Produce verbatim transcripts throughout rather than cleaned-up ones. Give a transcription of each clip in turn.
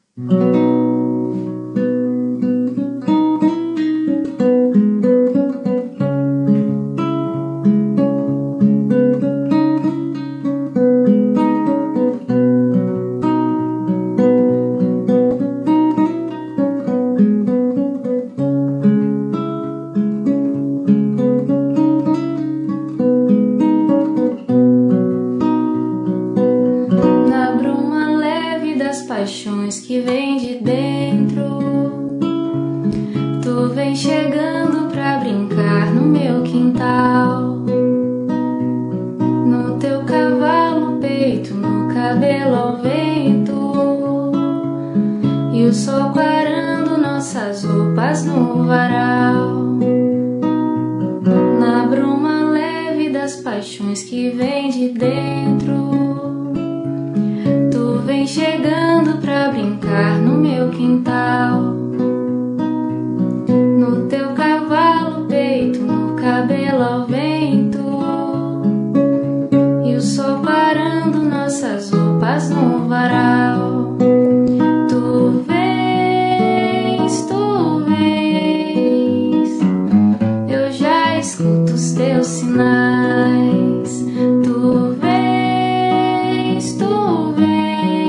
Paixões que vêm de dentro, tu vem chegando pra brincar no meu quintal, no teu cavalo peito, no cabelo ao vento, e o sol clarando nossas roupas no varal. Na bruma leve das paixões que vêm de dentro, vem chegando pra brincar no meu quintal, no teu cavalo peito, no cabelo ao vento, e o sol parando nossas roupas no varal. Tu vens, tu vens, eu já escuto os teus sinais. Tu vens, tu vens,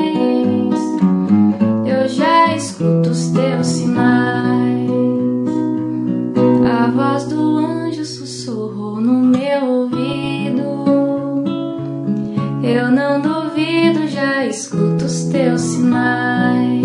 escuto os teus sinais. A voz do anjo sussurrou no meu ouvido, eu não duvido, já escuto os teus sinais,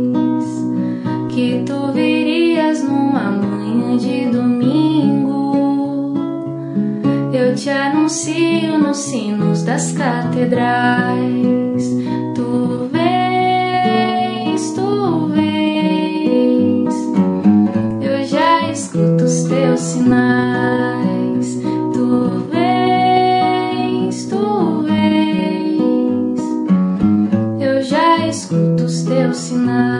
que tu virias numa manhã de domingo. Eu te anuncio nos sinos das catedrais. Tu vens, tu vens, eu já escuto os teus sinais. Tu vens, tu vens, eu já escuto os teus sinais.